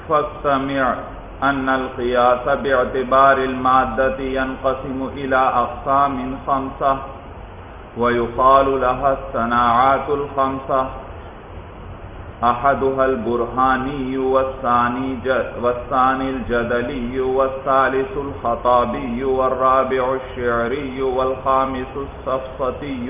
فاستمع أن القياس باعتبار المادة ينقسم إلى أقسام 5 ويقال لها الصناعات 5 أحدها البرهاني والثاني الجدلي والثالث الخطابي والرابع الشعري والخامس السفسطي.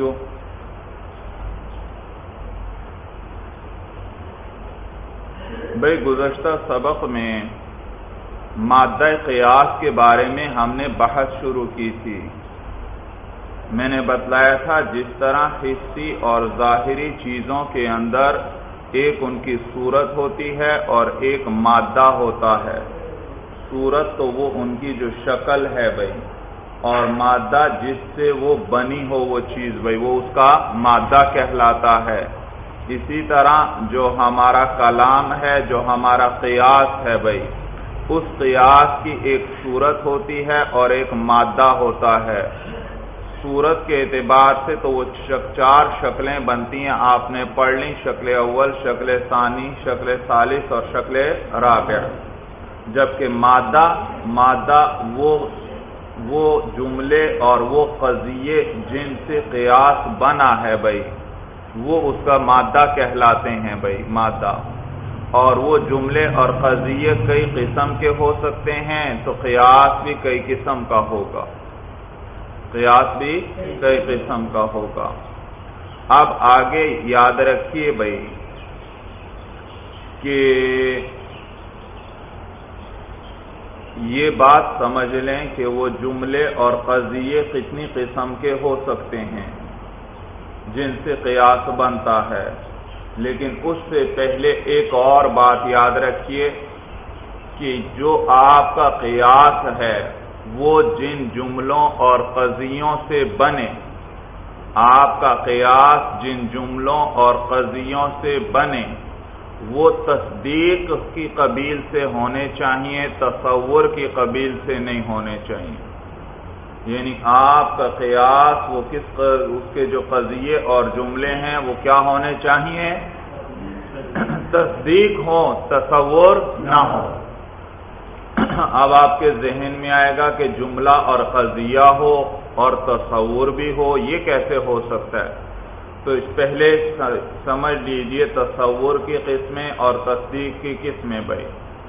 بھئی گزشتہ سبق میں مادہ قیاس کے بارے میں ہم نے بحث شروع کی تھی. میں نے بتلایا تھا جس طرح حسی اور ظاہری چیزوں کے اندر ایک ان کی صورت ہوتی ہے اور ایک مادہ ہوتا ہے. صورت تو وہ ان کی جو شکل ہے بھئی، اور مادہ جس سے وہ بنی ہو وہ چیز بھئی، وہ اس کا مادہ کہلاتا ہے. اسی طرح جو ہمارا کلام ہے، جو ہمارا قیاس ہے بھئی، اس قیاس کی ایک صورت ہوتی ہے اور ایک مادہ ہوتا ہے. صورت کے اعتبار سے تو وہ 4 شکلیں بنتی ہیں، آپ نے پڑھ لی: شکل اول، شکل ثانی، شکل ثالث اور شکل رابع. جبکہ مادہ وہ جملے اور وہ قضیے جن سے قیاس بنا ہے بھئی، وہ اس کا مادہ کہلاتے ہیں بھئی، مادہ. اور وہ جملے اور قضیے کئی قسم کے ہو سکتے ہیں، تو قیاس بھی کئی قسم کا ہوگا. قیاس بھی کئی قسم کا ہوگا. اب آگے یاد رکھیے بھئی کہ یہ بات سمجھ لیں کہ وہ جملے اور قضیے کتنی قسم کے ہو سکتے ہیں جن سے قیاس بنتا ہے. لیکن اس سے پہلے ایک اور بات یاد رکھیے کہ جو آپ کا قیاس ہے وہ جن جملوں اور قضیوں سے بنے، آپ کا قیاس جن جملوں اور قضیوں سے بنے وہ تصدیق کی قبیل سے ہونے چاہیے، تصور کی قبیل سے نہیں ہونے چاہیے. یعنی آپ کا قیاس وہ اس کے جو قضیے اور جملے ہیں وہ کیا ہونے چاہیے؟ تصدیق ہو، تصور نہ ہو. اب آپ کے ذہن میں آئے گا کہ جملہ اور قضیہ ہو اور تصور بھی ہو، یہ کیسے ہو سکتا ہے؟ تو اس پہلے سمجھ لیجئے تصور کی قسمیں اور تصدیق کی قسمیں بھائی.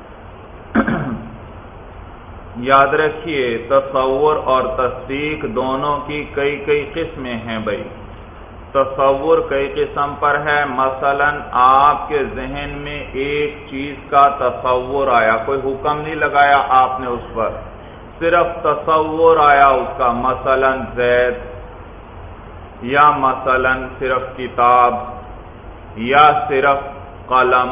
یاد رکھیے تصور اور تصدیق دونوں کی کئی قسمیں ہیں بھائی. تصور کئی قسم پر ہے. مثلا آپ کے ذہن میں ایک چیز کا تصور آیا، کوئی حکم نہیں لگایا آپ نے اس پر، صرف تصور آیا اس کا، مثلا زید، یا مثلا صرف کتاب، یا صرف قلم،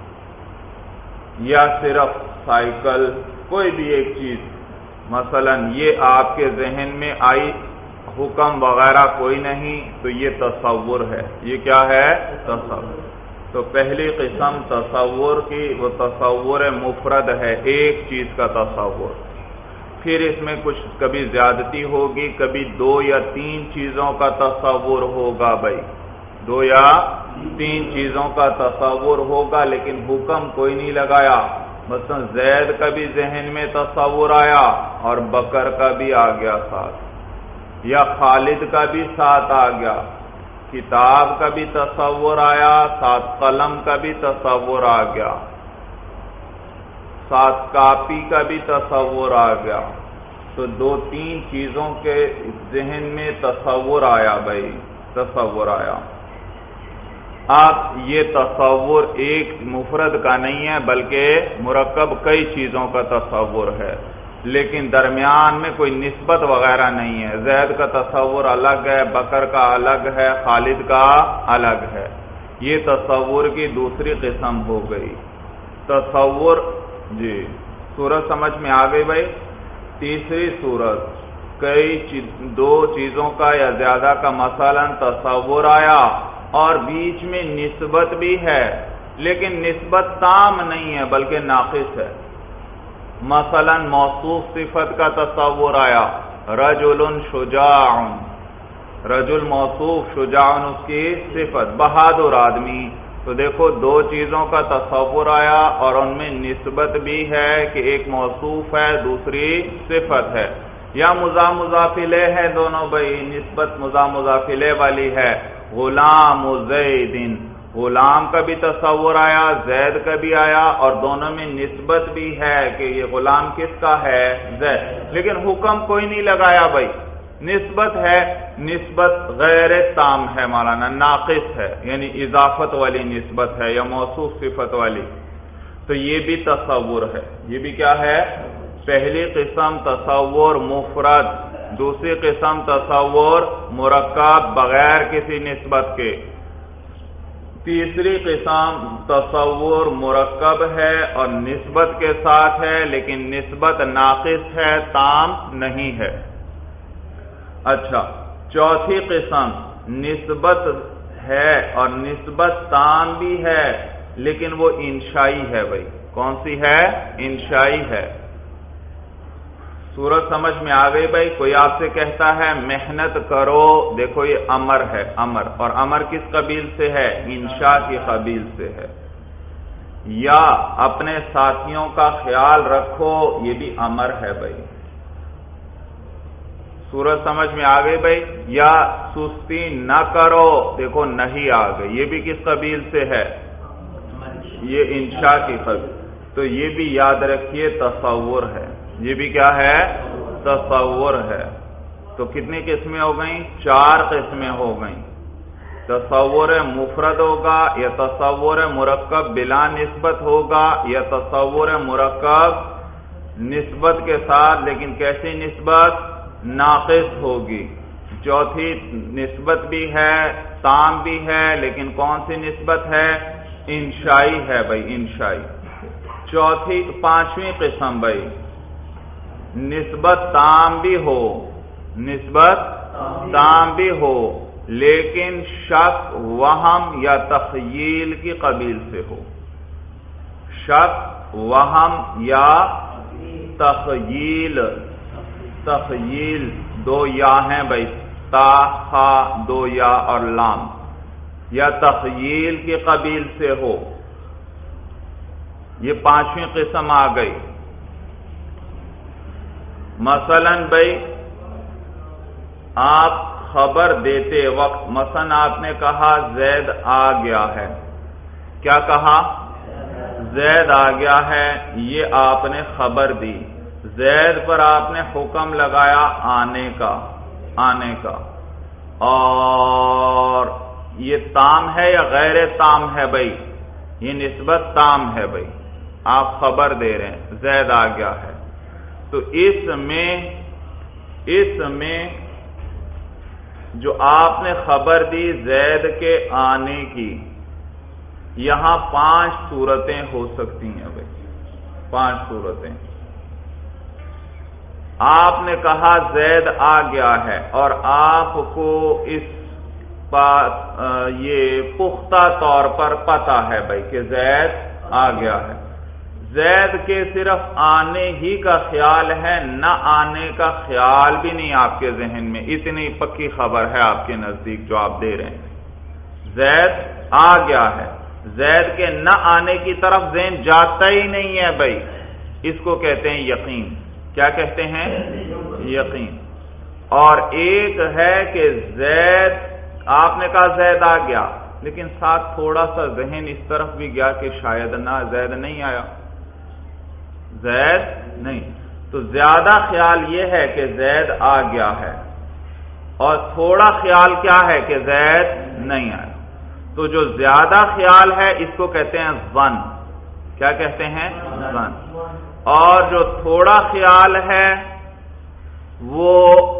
یا صرف سائیکل، کوئی بھی ایک چیز مثلا یہ آپ کے ذہن میں آئی، حکم وغیرہ کوئی نہیں، تو یہ تصور ہے. یہ کیا ہے؟ تصور. تو پہلی قسم تصور کی وہ تصور مفرد ہے، ایک چیز کا تصور. پھر اس میں کچھ کبھی زیادتی ہوگی، کبھی 2 یا 3 چیزوں کا تصور ہوگا بھائی، 2 یا 3 چیزوں کا تصور ہوگا لیکن حکم کوئی نہیں لگایا. مثلا زید کا بھی ذہن میں تصور آیا اور بکر کا بھی آ گیا ساتھ، یا خالد کا بھی ساتھ آ گیا، کتاب کا بھی تصور آیا ساتھ، قلم کا بھی تصور آ گیا ساتھ، کاپی کا بھی تصور آ گیا. تو 2-3 چیزوں کے ذہن میں تصور آیا بھائی، تصور آیا. اب یہ تصور ایک مفرد کا نہیں ہے بلکہ مرکب کئی چیزوں کا تصور ہے، لیکن درمیان میں کوئی نسبت وغیرہ نہیں ہے. زید کا تصور الگ ہے، بکر کا الگ ہے، خالد کا الگ ہے. یہ تصور کی دوسری قسم ہو گئی. تصور جی صورت سمجھ میں آ گئی بھائی. تیسری صورت 2 چیزوں کا یا زیادہ کا مثلا تصور آیا اور بیچ میں نسبت بھی ہے لیکن نسبت تام نہیں ہے بلکہ ناقص ہے. مثلا موصوف صفت کا تصور آیا، رجل شجاع، رجل موصوف، شجاع اس کی صفت، بہادر آدمی. تو دیکھو دو چیزوں کا تصور آیا اور ان میں نسبت بھی ہے کہ ایک موصوف ہے دوسری صفت ہے، یا مضاف الیہ ہے دونوں بھائی، نسبت مضاف الیہ والی ہے، غلام زید، غلام کا بھی تصور آیا زید کا بھی آیا اور دونوں میں نسبت بھی ہے کہ یہ غلام کس کا ہے؟ زید، لیکن حکم کوئی نہیں لگایا بھائی، نسبت ہے، نسبت غیر تام ہے مولانا، ناقص ہے، یعنی اضافت والی نسبت ہے یا موصوف صفت والی، تو یہ بھی تصور ہے۔ یہ بھی کیا ہے؟ پہلی قسم تصور مفرد، دوسری قسم تصور مرکب بغیر کسی نسبت کے، تیسری قسم تصور مرکب ہے اور نسبت کے ساتھ ہے لیکن نسبت ناقص ہے، تام نہیں ہے۔ اچھا، چوتھی قسم نسبت ہے اور نسبت تام بھی ہے لیکن وہ انشائی ہے بھائی، کون سی ہے؟ انشائی ہے۔ صورت سمجھ میں آ گئی بھائی؟ کوئی آپ سے کہتا ہے محنت کرو، دیکھو یہ امر ہے، امر، اور امر کس قبیل سے ہے؟ انشاء کی قبیل سے ہے۔ یا اپنے ساتھیوں کا خیال رکھو، یہ بھی امر ہے بھائی۔ صورت سمجھ میں آ گئی بھائی؟ یا سستی نہ کرو، دیکھو نہیں آ گئی، یہ بھی کس قبیل سے ہے؟ یہ انشاء کی قبیل، تو یہ بھی یاد رکھیے تصور ہے، یہ بھی کیا ہے؟ تصور ہے۔ تو کتنی قسمیں ہو گئیں؟ 4 قسمیں ہو گئیں۔ تصور مفرد ہوگا، یا تصور مرکب بلا نسبت ہوگا، یا تصور مرکب نسبت کے ساتھ لیکن کیسی نسبت؟ ناقص ہوگی۔ چوتھی نسبت بھی ہے، تام بھی ہے، لیکن کون سی نسبت ہے؟ انشائی ہے بھائی، انشائی۔ پانچویں قسم بھائی، نسبت تام بھی ہو، نسبت تام بھی ہو لیکن شک، وہم یا تخیل کی قبیل سے ہو، شک، وہم یا تخیل، تخیل 2 یا ہیں بھائی، تا، خا، 2 یا اور لام، یا تخیل کی قبیل سے ہو، یہ 5ویں قسم آ گئی۔ مثلا بھائی آپ خبر دیتے وقت، مثلا آپ نے کہا زید آ گیا ہے، کیا کہا؟ زید آ گیا ہے، یہ آپ نے خبر دی، زید پر آپ نے حکم لگایا آنے کا، آنے کا، اور یہ تام ہے یا غیر تام ہے بھائی؟ یہ نسبت تام ہے بھائی، آپ خبر دے رہے ہیں زید آ گیا ہے، تو اس میں جو آپ نے خبر دی زید کے آنے کی، یہاں 5 صورتیں ہو سکتی ہیں بھائی، 5 صورتیں۔ آپ نے کہا زید آ گیا ہے اور آپ کو اس بات یہ پختہ طور پر پتہ ہے بھائی کہ زید آ گیا ہے، زید کے صرف آنے ہی کا خیال ہے، نہ آنے کا خیال بھی نہیں آپ کے ذہن میں، اتنی پکی خبر ہے آپ کے نزدیک جو آپ دے رہے ہیں، زید آ گیا ہے، زید کے نہ آنے کی طرف ذہن جاتا ہی نہیں ہے بھائی، اس کو کہتے ہیں یقین۔ کیا کہتے ہیں؟ یقین۔ اور ایک ہے کہ زید، آپ نے کہا زید آ گیا لیکن ساتھ تھوڑا سا ذہن اس طرف بھی گیا کہ شاید نہ زید نہیں آیا، زید نہیں، تو زیادہ خیال یہ ہے کہ زید آ گیا ہے اور تھوڑا خیال کیا ہے کہ زید نہیں آیا، تو جو زیادہ خیال ہے اس کو کہتے ہیں ظن۔ کیا کہتے ہیں؟ ظن۔ اور جو تھوڑا خیال ہے وہ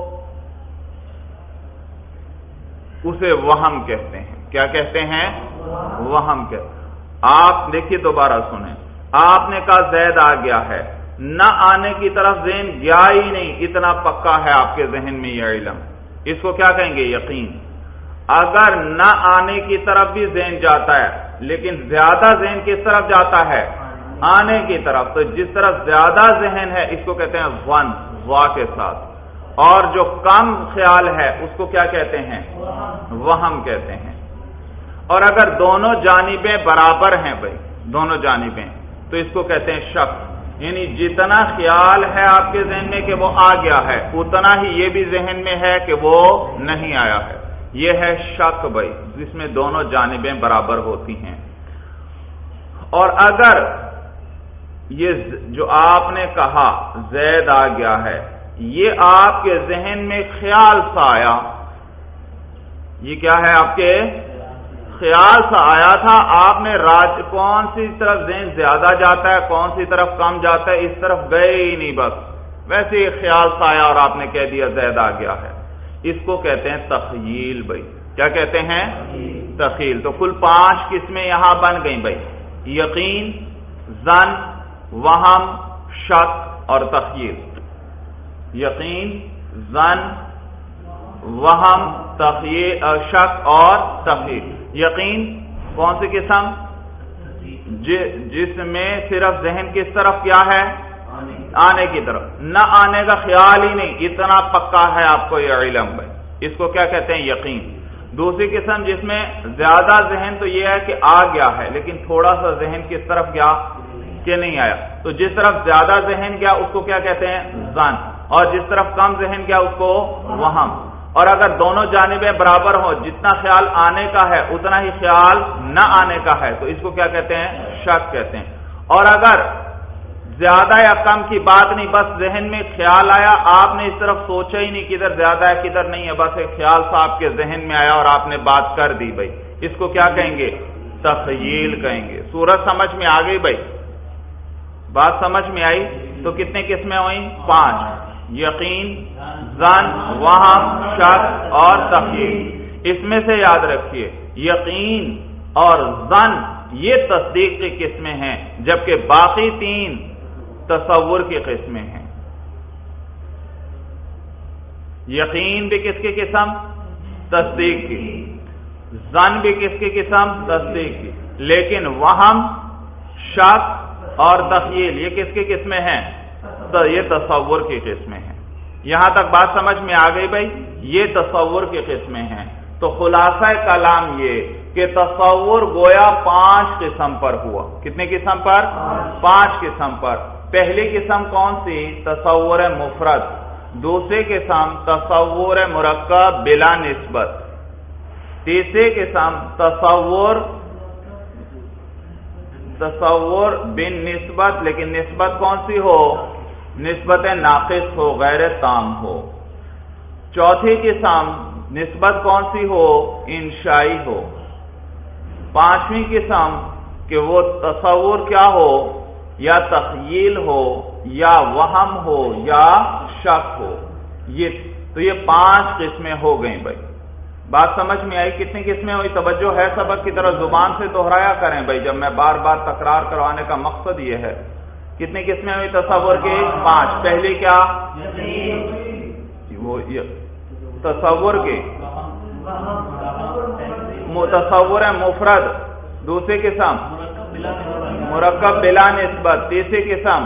اسے وہم کہتے ہیں۔ کیا کہتے ہیں؟ وہم کہتے ہیں۔ آپ دیکھیے دوبارہ سنیں، آپ نے کہا زید آ گیا ہے، نہ آنے کی طرف ذہن گیا ہی نہیں، اتنا پکا ہے آپ کے ذہن میں یہ علم، اس کو کیا کہیں گے؟ یقین۔ اگر نہ آنے کی طرف بھی ذہن جاتا ہے لیکن زیادہ ذہن کس طرف جاتا ہے؟ آنے کی طرف، تو جس طرف زیادہ ذہن ہے اس کو کہتے ہیں ظن، وا کے ساتھ، اور جو کم خیال ہے اس کو کیا کہتے ہیں؟ وہم کہتے ہیں۔ اور اگر دونوں جانبیں برابر ہیں بھائی، دونوں جانبیں، تو اس کو کہتے ہیں شک، یعنی جتنا خیال ہے آپ کے ذہن میں کہ وہ آ گیا ہے، اتنا ہی یہ بھی ذہن میں ہے کہ وہ نہیں آیا ہے، یہ ہے شک بھائی، جس میں دونوں جانبیں برابر ہوتی ہیں۔ اور اگر یہ جو آپ نے کہا زید آ گیا ہے، یہ آپ کے ذہن میں خیال سا آیا، یہ کیا ہے آپ کے خیال سا آیا تھا، آپ نے کون سی طرف ذہن زیادہ جاتا ہے کون سی طرف کم جاتا ہے اس طرف گئے ہی نہیں، بس ویسے ہی خیال سا آیا اور آپ نے کہہ دیا زید آ گیا ہے، اس کو کہتے ہیں تخیل بھائی، کیا کہتے ہیں؟ تخیل۔ تو کل 5 قسمیں یہاں بن گئیں بھائی، یقین، ظن، وہم، شک اور تخیل۔ یقین، ظن، وہم، تخیل، شک اور تخیل۔ یقین کون سی قسم؟ جس میں صرف ذہن کس طرف کیا ہے؟ آنے کی طرف، نہ آنے کا خیال ہی نہیں، اتنا پکا ہے آپ کو یہ علم بھائی، اس کو کیا کہتے ہیں؟ یقین۔ دوسری قسم جس میں زیادہ ذہن تو یہ ہے کہ آ گیا ہے لیکن تھوڑا سا ذہن کس طرف گیا کہ نہیں آیا، تو جس طرف زیادہ ذہن گیا اس کو کیا کہتے ہیں؟ ظن، اور جس طرف کم ذہن گیا اس کو وہم۔ اور اگر دونوں جانبیں برابر ہوں، جتنا خیال آنے کا ہے اتنا ہی خیال نہ آنے کا ہے، تو اس کو کیا کہتے ہیں؟ شک کہتے ہیں۔ اور اگر زیادہ یا کم کی بات نہیں، بس ذہن میں خیال آیا، آپ نے اس طرف سوچا ہی نہیں کدھر زیادہ ہے کدھر نہیں ہے، بس ایک خیال سا آپ کے ذہن میں آیا اور آپ نے بات کر دی بھائی، اس کو کیا کہیں گے؟ تخیل کہیں گے۔ صورت سمجھ میں آ گئی بھائی؟ بات سمجھ میں آئی؟ تو کتنے قسمیں ہوئیں؟ 5، یقین، ظن، وہم، شک اور تخیل۔ اس میں سے یاد رکھیے یقین اور ظن یہ تصدیق کی قسمیں ہیں، جبکہ باقی 3 تصور کی قسمیں ہیں۔ یقین بھی کس کی قسم؟ تصدیق کی۔ ظن بھی کس کی قسم؟ تصدیق کی۔ لیکن وہم، شک اور تخیل یہ کس کی قسمیں ہیں؟ تو یہ تصور کی قسمیں ہیں۔ یہاں تک بات سمجھ میں آ گئی بھائی؟ یہ تصور کی قسمیں ہیں۔ تو خلاصہ کلام یہ کہ تصور گویا 5 قسم پر ہوا۔ کتنے قسم پر؟ 5 قسم پر۔ پہلی قسم کون سی؟ تصور مفرد۔ دوسری قسم تصور مرکب بلا نسبت۔ تیسری قسم تصور بن نسبت، لیکن نسبت کون سی ہو؟ نسبت ناقص ہو، غیر تام ہو۔ چوتھی قسم نسبت کون سی ہو؟ انشائی ہو۔ 5ویں قسم کہ وہ تصور کیا ہو؟ یا تخیل ہو یا وہم ہو یا شک ہو۔ یہ 5 قسمیں ہو گئیں بھائی۔ بات سمجھ میں آئی؟ کتنی قسمیں ہوئی؟ توجہ ہے سبق کی طرف، زبان سے دہرایا کریں بھائی، جب میں بار بار تکرار کروانے کا مقصد یہ ہے۔ کتنی قسمیں ہوئی تصور کی؟ 5۔ پہلی کیا؟ وہ تصور کی تصور مفرد۔ دوسری قسم مرکب بلا نسبت۔ تیسری قسم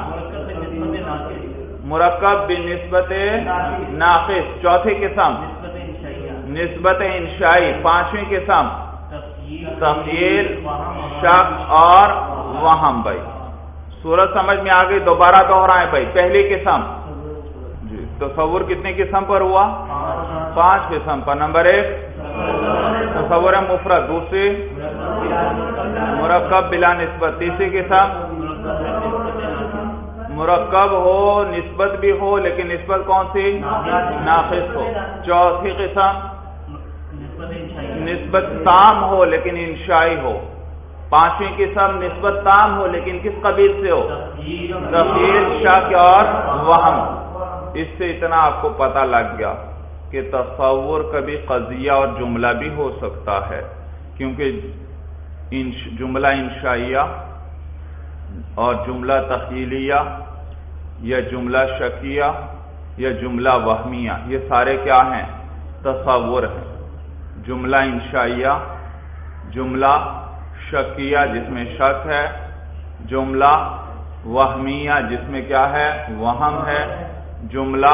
مرکب بنسبت ناقص۔ چوتھی قسم نسبت انشائی۔ 5ویں قسم تخیل، شک اور وہم بھائی۔ صورت سمجھ میں آ گئی؟ دوبارہ دہرائیں بھائی۔ پہلی قسم تصور کتنی قسم پر ہوا؟ 5 قسم پر۔ نمبر 1 تصور مفرد۔ دوسری مرکب بلا نسبت۔ تیسری قسم مرکب ہو، نسبت بھی ہو لیکن نسبت کون سی؟ ناقص ہو۔ چوتھی قسم نسبت تام ہو لیکن انشائی ہو۔ 5ویں قسم نسبت تام ہو لیکن کس قبیل سے ہو؟ تخیل، شک اور وہم۔ اس سے اتنا آپ کو پتہ لگ گیا کہ تصور کبھی قضیہ اور جملہ بھی ہو سکتا ہے، کیونکہ جملہ انشائیہ اور جملہ تخیلیہ یا جملہ شکیہ یا جملہ وہمیہ یہ سارے کیا ہیں؟ تصور ہیں۔ جملہ انشائیہ، جملہ شکیہ جس میں شک ہے، جملہ وہمیہ جس میں کیا ہے؟ وہم ہے، جملہ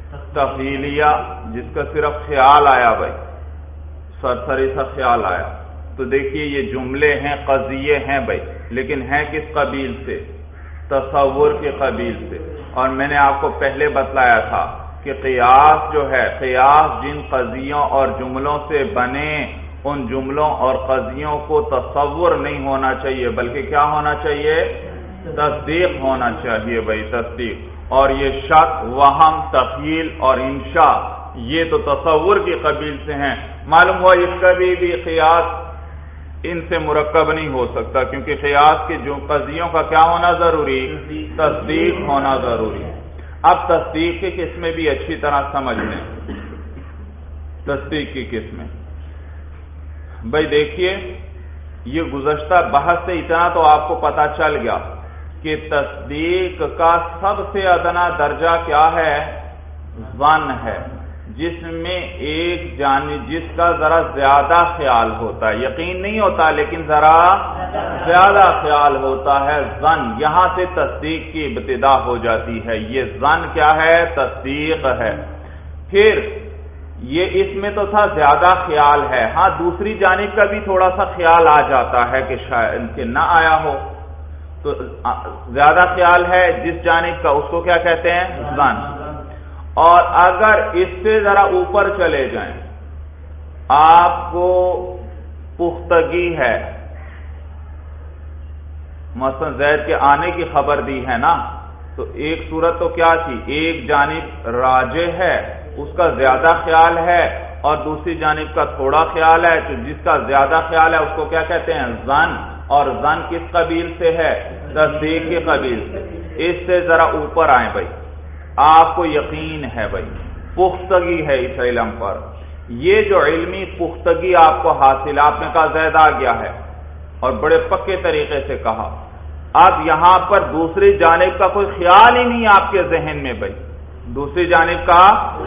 تخیلیہ جس کا صرف خیال آیا بھائی، سرسری سا خیال آیا، تو دیکھیے یہ جملے ہیں، قضیے ہیں بھائی، لیکن ہیں کس قبیل سے؟ تصور کے قبیل سے۔ اور میں نے آپ کو پہلے بتلایا تھا کہ قیاس جو ہے، قیاس جن قضیوں اور جملوں سے بنے ان جملوں اور قضیوں کو تصور نہیں ہونا چاہیے، بلکہ کیا ہونا چاہیے؟ تصدیق ہونا چاہیے بھائی، تصدیق۔ اور یہ شک، وہم، تخیل اور انشاء یہ تو تصور کی قبیل سے ہیں۔ معلوم ہوا اس کبھی بھی قیاس ان سے مرکب نہیں ہو سکتا، کیونکہ قیاس کے جو قضیوں کا کیا ہونا ضروری؟ تصدیق ہونا ضروری۔ اب تصدیق کی قسمیں بھی اچھی طرح سمجھ لیں۔ تصدیق کی قسمیں بھائی دیکھیے، یہ گزشتہ بحث سے اتنا تو آپ کو پتا چل گیا کہ تصدیق کا سب سے ادنا درجہ کیا ہے؟ ظن ہے، جس میں ایک جانب جس کا ذرا زیادہ خیال ہوتا ہے، یقین نہیں ہوتا لیکن ذرا زیادہ خیال ہوتا ہے، ظن۔ یہاں سے تصدیق کی ابتدا ہو جاتی ہے۔ یہ ظن کیا ہے؟ تصدیق ہے۔ پھر یہ اس میں تو تھا زیادہ خیال ہے، ہاں دوسری جانب کا بھی تھوڑا سا خیال آ جاتا ہے کہ شاید کہ نہ آیا ہو، تو زیادہ خیال ہے جس جانب کا، اس کو کیا کہتے ہیں؟ ظن۔ اور اگر اس سے ذرا اوپر چلے جائیں، آپ کو پختگی ہے، مثلا زید کے آنے کی خبر دی ہے نا، تو ایک صورت تو کیا تھی؟ ایک جانب راجح ہے، اس کا زیادہ خیال ہے، اور دوسری جانب کا تھوڑا خیال ہے، تو جس کا زیادہ خیال ہے اس کو کیا کہتے ہیں؟ ظن۔ اور ظن کس قبیل سے ہے؟ تصدیق کی قبیل سے۔ اس سے ذرا اوپر آئیں بھائی، آپ کو یقین ہے بھائی، پختگی ہے اس علم پر، یہ جو علمی پختگی آپ کو حاصل، آپ نے کہا زید آ گیا ہے اور بڑے پکے طریقے سے کہا، اب یہاں پر دوسری جانب کا کوئی خیال ہی نہیں آپ کے ذہن میں بھائی، دوسری جانب کا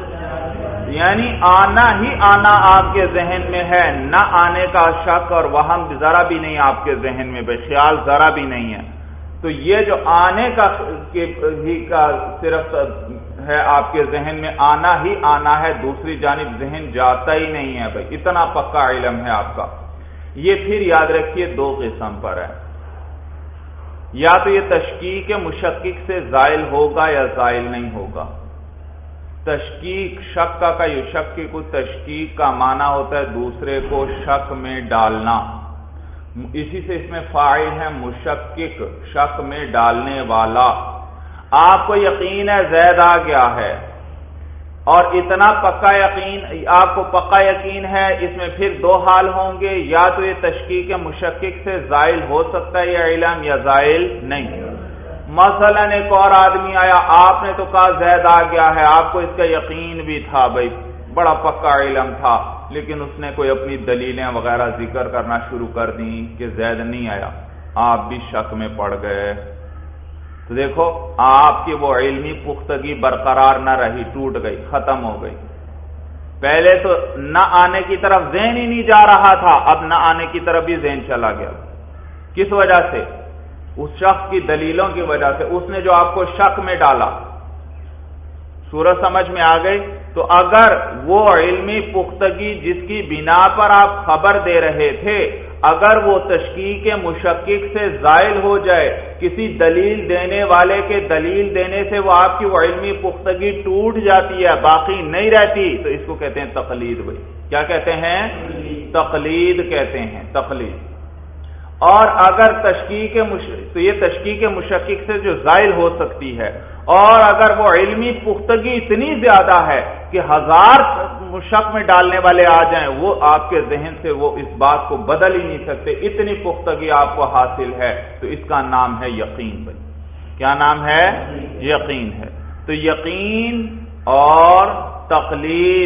یعنی آنا ہی آنا آپ کے ذہن میں ہے، نہ آنے کا شک اور وہم ذرا بھی نہیں آپ کے ذہن میں بھائی، خیال ذرا بھی نہیں ہے۔ تو یہ جو آنے کا ہی کا صرف ہے آپ کے ذہن میں، آنا ہی آنا ہے، دوسری جانب ذہن جاتا ہی نہیں ہے بھائی، اتنا پکا علم ہے آپ کا۔ یہ پھر یاد رکھیے دو قسم پر ہے، یا تو یہ تشکیک مشکک سے زائل ہوگا یا زائل نہیں ہوگا۔ تشکیک، شک کا یشکک، تشکیک کا معنی ہوتا ہے دوسرے کو شک میں ڈالنا، اسی سے اس میں فاعل ہے مشکک، شک میں ڈالنے والا۔ آپ کو یقین ہے زید آ گیا ہے، اور اتنا پکا یقین، آپ کو پکا یقین ہے، اس میں پھر دو حال ہوں گے، یا تو یہ تشکیک مشکک سے زائل ہو سکتا ہے یہ علم، یا زائل نہیں۔ مثلا ایک اور آدمی آیا، آپ نے تو کہا زید آ گیا ہے، آپ کو اس کا یقین بھی تھا بھائی، بڑا پکا علم تھا، لیکن اس نے کوئی اپنی دلیلیں وغیرہ ذکر کرنا شروع کر دیں کہ زید نہیں آیا، آپ بھی شک میں پڑ گئے۔ تو دیکھو آپ کی وہ علمی پختگی برقرار نہ رہی، ٹوٹ گئی، ختم ہو گئی۔ پہلے تو نہ آنے کی طرف ذہن ہی نہیں جا رہا تھا، اب نہ آنے کی طرف بھی ذہن چلا گیا۔ کس وجہ سے؟ اس شخص کی دلیلوں کی وجہ سے، اس نے جو آپ کو شک میں ڈالا۔ صورت سمجھ میں آ گئی؟ تو اگر وہ علمی پختگی جس کی بنا پر آپ خبر دے رہے تھے، اگر وہ تشکیک مشکک سے زائل ہو جائے، کسی دلیل دینے والے کے دلیل دینے سے وہ آپ کی وہ علمی پختگی ٹوٹ جاتی ہے، باقی نہیں رہتی، تو اس کو کہتے ہیں تقلید بھائی۔ کیا کہتے ہیں؟ تقلید کہتے ہیں، تقلید۔ اور اگر تو یہ تشکیک مشکک سے جو زائل ہو سکتی ہے، اور اگر وہ علمی پختگی اتنی زیادہ ہے کہ 1000 شک میں ڈالنے والے آ جائیں، وہ آپ کے ذہن سے وہ اس بات کو بدل ہی نہیں سکتے، اتنی پختگی آپ کو حاصل ہے، تو اس کا نام ہے یقین بھائی۔ کیا نام ہے؟ یقین ہے۔ تو یقین اور تقلید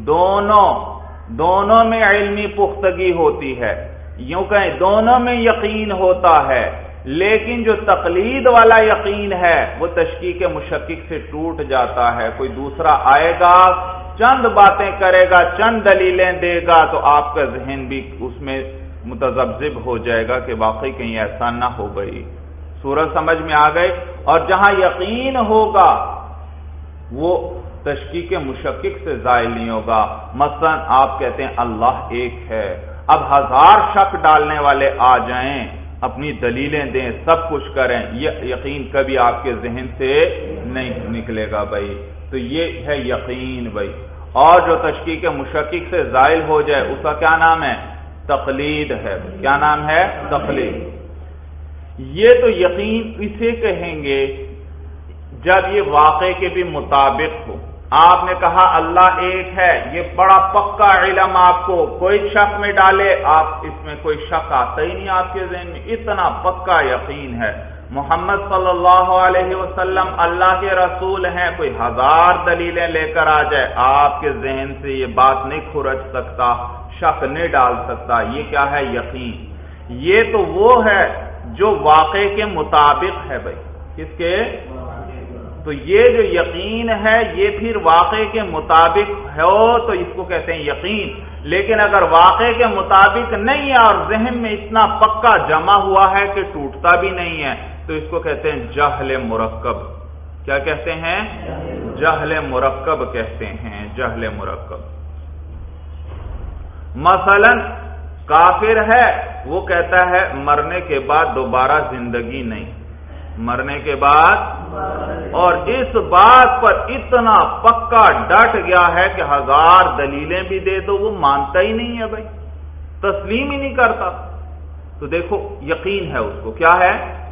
دونوں میں علمی پختگی ہوتی ہے، یوں کہیں دونوں میں یقین ہوتا ہے، لیکن جو تقلید والا یقین ہے وہ تشکیک مشکک سے ٹوٹ جاتا ہے۔ کوئی دوسرا آئے گا، چند باتیں کرے گا، چند دلیلیں دے گا، تو آپ کا ذہن بھی اس میں متذبذب ہو جائے گا کہ واقعی کہیں ایسا نہ ہو گئی۔ صورت سمجھ میں آ گئی؟ اور جہاں یقین ہوگا وہ تشکیک مشکک سے زائل نہیں ہوگا۔ مثلا آپ کہتے ہیں اللہ ایک ہے، اب 1000 شک ڈالنے والے آ جائیں، اپنی دلیلیں دیں، سب کچھ کریں، یہ یقین کبھی آپ کے ذہن سے نہیں نکلے گا بھائی. تو یہ ہے یقین بھائی. اور جو تشکیک مشکک سے زائل ہو جائے اس کا کیا نام ہے؟ تقلید ہے. کیا نام ہے؟ تقلید. یہ تو یقین اسے کہیں گے جب یہ واقعے کے بھی مطابق ہو. آپ نے کہا اللہ ایک ہے، یہ بڑا پکا علم، آپ کو کوئی شک میں ڈالے آپ اس میں کوئی شک آتا ہی نہیں آپ کے ذہن میں، اتنا پکا یقین ہے. محمد صلی اللہ علیہ وسلم اللہ کے رسول ہیں، کوئی 1000 دلیلیں لے کر آ جائے آپ کے ذہن سے یہ بات نہیں کھرچ سکتا، شک نہیں ڈال سکتا. یہ کیا ہے؟ یقین. یہ تو وہ ہے جو واقعے کے مطابق ہے بھائی. کس کے؟ تو یہ جو یقین ہے یہ پھر واقعے کے مطابق ہو تو اس کو کہتے ہیں یقین. لیکن اگر واقعے کے مطابق نہیں ہے اور ذہن میں اتنا پکا جمع ہوا ہے کہ ٹوٹتا بھی نہیں ہے تو اس کو کہتے ہیں جہل مرکب. کیا کہتے ہیں؟ جہل مرکب کہتے ہیں. جہل مرکب. مثلا کافر ہے، وہ کہتا ہے مرنے کے بعد دوبارہ زندگی نہیں، مرنے کے بعد، اور اس بات پر اتنا پکا ڈٹ گیا ہے کہ 1000 دلیلیں بھی دے دو وہ مانتا ہی نہیں ہے بھائی، تسلیم ہی نہیں کرتا. تو دیکھو یقین ہے اس کو. کیا ہے؟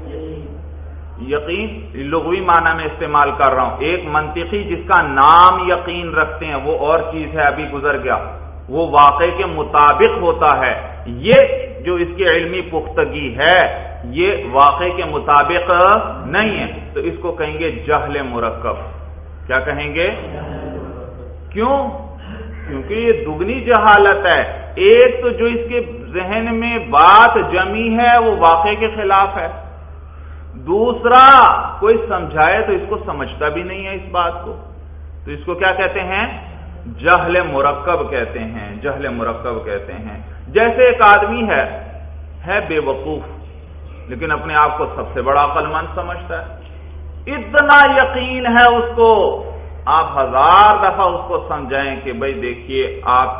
یقین. لغوی معنی میں استعمال کر رہا ہوں. ایک منطقی جس کا نام یقین رکھتے ہیں وہ اور چیز ہے، ابھی گزر گیا، وہ واقعے کے مطابق ہوتا ہے. یہ جو اس کی علمی پختگی ہے یہ واقعے کے مطابق نہیں ہے تو اس کو کہیں گے جہل مرکب. کیا کہیں گے؟ کیوں؟ کیونکہ یہ دگنی جہالت ہے. ایک تو جو اس کے ذہن میں بات جمی ہے وہ واقعے کے خلاف ہے، دوسرا کوئی سمجھائے تو اس کو سمجھتا بھی نہیں ہے اس بات کو. تو اس کو کیا کہتے ہیں؟ جہل مرکب کہتے ہیں. جہل مرکب کہتے ہیں. جیسے ایک آدمی ہے بے وقوف لیکن اپنے آپ کو سب سے بڑا عقل مند سمجھتا ہے، اتنا یقین ہے اس کو، آپ 1000 دفعہ اس کو سمجھائیں کہ بھائی دیکھیے آپ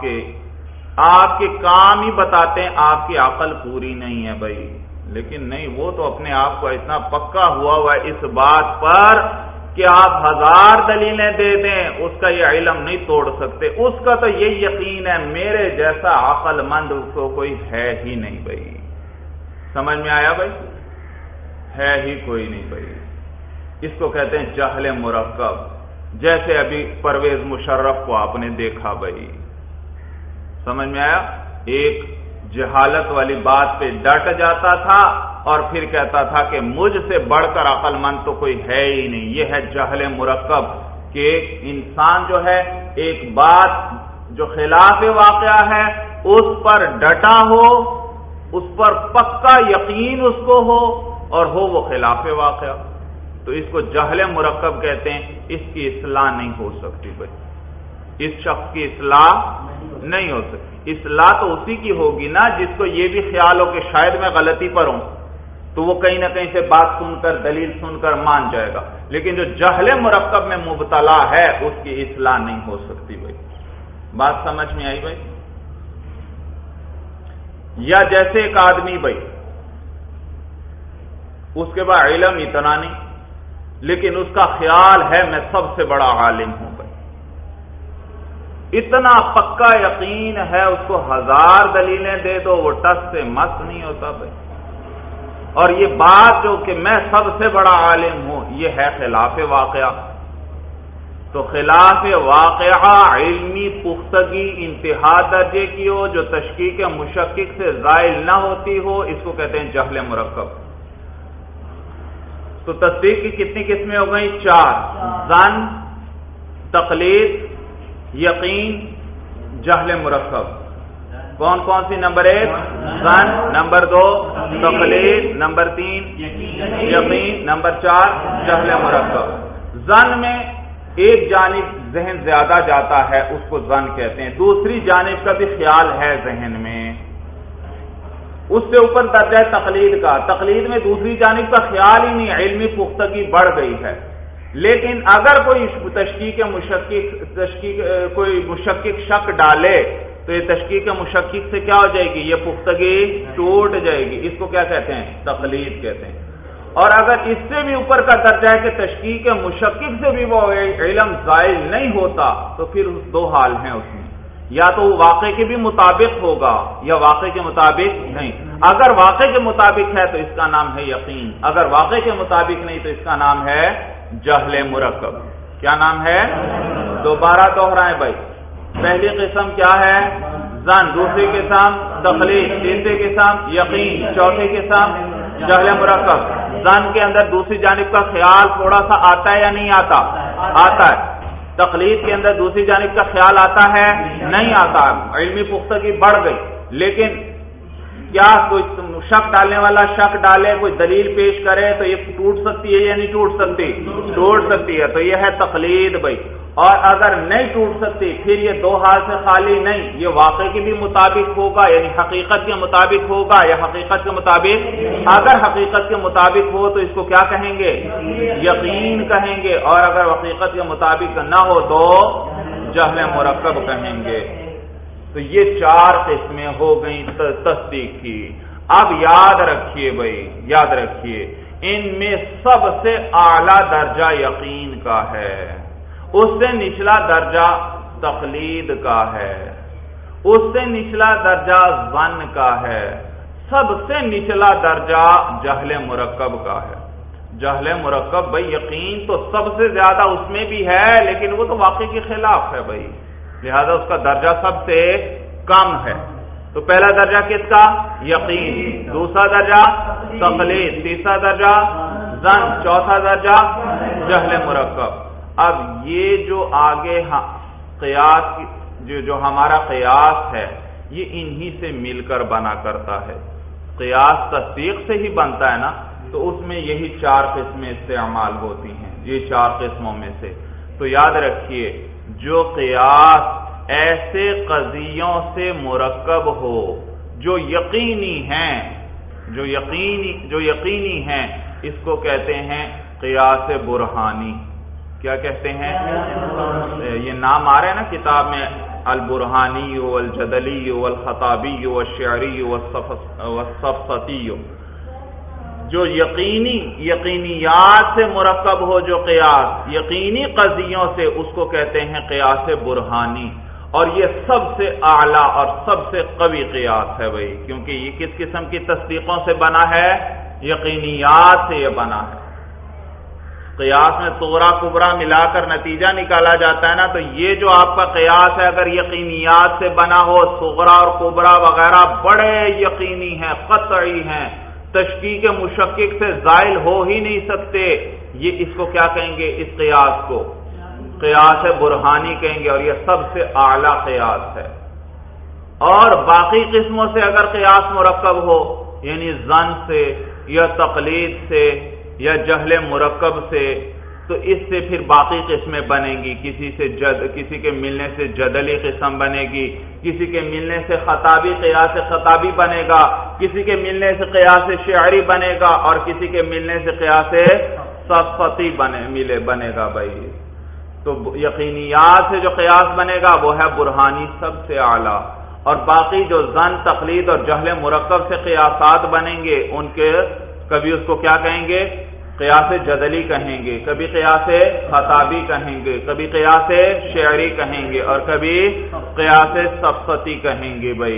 کے کام ہی بتاتے ہیں آپ کی عقل پوری نہیں ہے بھائی، لیکن نہیں، وہ تو اپنے آپ کو اتنا پکا ہوا ہے اس بات پر کہ آپ 1000 دلیلیں دے دیں اس کا یہ علم نہیں توڑ سکتے. اس کا تو یہ یقین ہے میرے جیسا عقل مند اس کو کوئی ہے ہی نہیں بھائی. سمجھ میں آیا بھائی؟ ہے ہی کوئی نہیں بھائی. اس کو کہتے ہیں جہل مرکب. جیسے ابھی پرویز مشرف کو آپ نے دیکھا بھائی، سمجھ میں آیا؟ ایک جہالت والی بات پہ ڈٹ جاتا تھا اور پھر کہتا تھا کہ مجھ سے بڑھ کر عقل مند تو کوئی ہے ہی نہیں. یہ ہے جہل مرکب کہ ایک انسان جو ہے ایک بات جو خلاف واقعہ ہے اس پر ڈٹا ہو، اس پر پکا یقین اس کو ہو اور ہو وہ خلاف واقعہ، تو اس کو جہل مرکب کہتے ہیں. اس کی اصلاح نہیں ہو سکتی بھائی، اس شخص کی اصلاح نہیں ہو سکتی. اصلاح تو اسی کی ہوگی نا جس کو یہ بھی خیال ہو کہ شاید میں غلطی پر ہوں تو وہ کہیں نہ کہیں سے بات سن کر دلیل سن کر مان جائے گا. لیکن جو جہل مرکب میں مبتلا ہے اس کی اصلاح نہیں ہو سکتی بھائی. بات سمجھ میں آئی بھائی؟ یا جیسے ایک آدمی بھائی اس کے بعد علم اتنا نہیں لیکن اس کا خیال ہے میں سب سے بڑا عالم ہوں بھائی، اتنا پکا یقین ہے اس کو 1000 دلیلیں دے دو وہ ٹس سے مس نہیں ہوتا بھائی. اور یہ بات جو کہ میں سب سے بڑا عالم ہوں یہ ہے خلاف واقعہ. تو خلاف واقعہ علمی پختگی انتہا درجے کی ہو، جو تشکیک مشکک سے زائل نہ ہوتی ہو، اس کو کہتے ہیں جہل مرکب. تو تصدیق کی کتنی قسمیں ہو گئی؟ 4. ظن، تقلید، یقین، جہل مرکب. کون کون سی؟ نمبر 1 ظن، نمبر 2 تقلید، نمبر 3 یقین، نمبر 4 جہل مرکب. ظن میں ایک جانب ذہن زیادہ جاتا ہے اس کو ظن کہتے ہیں، دوسری جانب کا بھی خیال ہے ذہن میں، اس سے اوپر درجہ ہے تقلید کا. تقلید میں دوسری جانب کا خیال ہی نہیں، علمی پختگی بڑھ گئی ہے. لیکن اگر کوئی کوئی مشکک شک ڈالے تو یہ تشکیک مشکک سے کیا ہو جائے گی؟ یہ پختگی ٹوٹ جائے گی. اس کو کیا کہتے ہیں؟ تقلید کہتے ہیں. اور اگر اس سے بھی اوپر کا درجہ ہے کہ تشکیک مشکک سے بھی وہ علم زائل نہیں ہوتا تو پھر دو حال ہیں اس میں، یا تو وہ واقع کے بھی مطابق ہوگا یا واقع کے مطابق نہیں. اگر واقع کے مطابق ہے تو اس کا نام ہے یقین، اگر واقع کے مطابق نہیں تو اس کا نام ہے جہل مرکب. کیا نام ہے؟ دوبارہ دوہرائیں بھائی. پہلی قسم کیا ہے؟ ظن. دوسری قسم تقلید. تیسری قسم یقین. چوتھی قسم جہل مرکب. ظن کے اندر دوسری جانب کا خیال تھوڑا سا آتا ہے یا نہیں آتا؟ آتا ہے. تقلید کے اندر دوسری جانب کا خیال آتا ہے؟ نہیں آتا. علمی پختگی بڑھ گئی، لیکن کیا کوئی شک ڈالنے والا شک ڈالے، کوئی دلیل پیش کرے تو یہ ٹوٹ سکتی ہے یا نہیں ٹوٹ سکتی؟ ٹوٹ سکتی ہے. تو یہ ہے تقلید بھائی. اور اگر نہیں ٹوٹ سکتی پھر یہ دو حال سے خالی نہیں، یہ واقع کے بھی مطابق ہوگا یعنی حقیقت کے مطابق ہوگا یا حقیقت کے مطابق. اگر حقیقت کے مطابق ہو تو اس کو کیا کہیں گے؟ یقین کہیں گے. اور اگر حقیقت کے مطابق نہ ہو تو جہل مرکب کہیں گے. تو یہ چار قسمیں ہو گئیں تصدیق کی. اب یاد رکھیے بھائی، یاد رکھیے، ان میں سب سے اعلیٰ درجہ یقین کا ہے، اس سے نچلا درجہ تقلید کا ہے، اس سے نچلا درجہ ظن کا ہے، سب سے نچلا درجہ جہل مرکب کا ہے. جہل مرکب بھائی یقین تو سب سے زیادہ اس میں بھی ہے، لیکن وہ تو واقع کے خلاف ہے بھائی، لہذا اس کا درجہ سب سے کم ہے. تو پہلا درجہ کس کا؟ یقین. دوسرا درجہ تقلید. تیسرا درجہ ظن. چوتھا درجہ جہل مرکب. اب یہ جو آگے قیاس جو ہمارا قیاس ہے یہ انہی سے مل کر بنا کرتا ہے. قیاس تصدیق سے ہی بنتا ہے نا، تو اس میں یہی چار قسمیں استعمال ہوتی ہیں، یہ چار قسموں میں سے. تو یاد رکھیے، جو قیاس ایسے قضیوں سے مرکب ہو جو یقینی ہیں، جو یقینی ہیں، اس کو کہتے ہیں قیاس برہانی. کیا کہتے ہیں؟ یہ نام آ رہے ہیں نا کتاب میں، البرہانی والجدلی والخطابی والشعری والصفصتی. جو یقینیات سے مرکب ہو، جو قیاس یقینی قضیوں سے، اس کو کہتے ہیں قیاس برہانی. اور یہ سب سے اعلیٰ اور سب سے قوی قیاس ہے بھائی، کیونکہ یہ کس قسم کی تصدیقوں سے بنا ہے؟ یقینیات سے یہ بنا ہے. قیاس میں صغرا کبرا ملا کر نتیجہ نکالا جاتا ہے نا، تو یہ جو آپ کا قیاس ہے اگر یقینیات سے بنا ہو، صغرا اور کبرا وغیرہ بڑے یقینی ہیں، قطعی ہیں، تشکیک مشکک سے زائل ہو ہی نہیں سکتے، یہ اس کو کیا کہیں گے؟ اس قیاس کو قیاس برہانی کہیں گے. اور یہ سب سے اعلیٰ قیاس ہے. اور باقی قسموں سے اگر قیاس مرکب ہو، یعنی ظن سے یا تقلید سے یا جہل مرکب سے، تو اس سے پھر باقی قسمیں بنیں گی. کسی کے ملنے سے جدلی قسم بنے گی، کسی کے ملنے سے خطابی قیاس خطابی بنے گا، کسی کے ملنے سے قیاس شعری بنے گا، اور کسی کے ملنے سے قیاس صفصتی بنے گا بھائی. تو یقینیات سے جو قیاس بنے گا وہ ہے برہانی، سب سے اعلیٰ. اور باقی جو ظن، تقلید اور جہل مرکب سے قیاسات بنیں گے، ان کے کبھی اس کو کیا کہیں گے؟ قیاس جدلی کہیں گے، کبھی قیاس خطابی کہیں گے، کبھی قیاس شعری کہیں گے، اور کبھی قیاس صفصتی کہیں گے بھائی.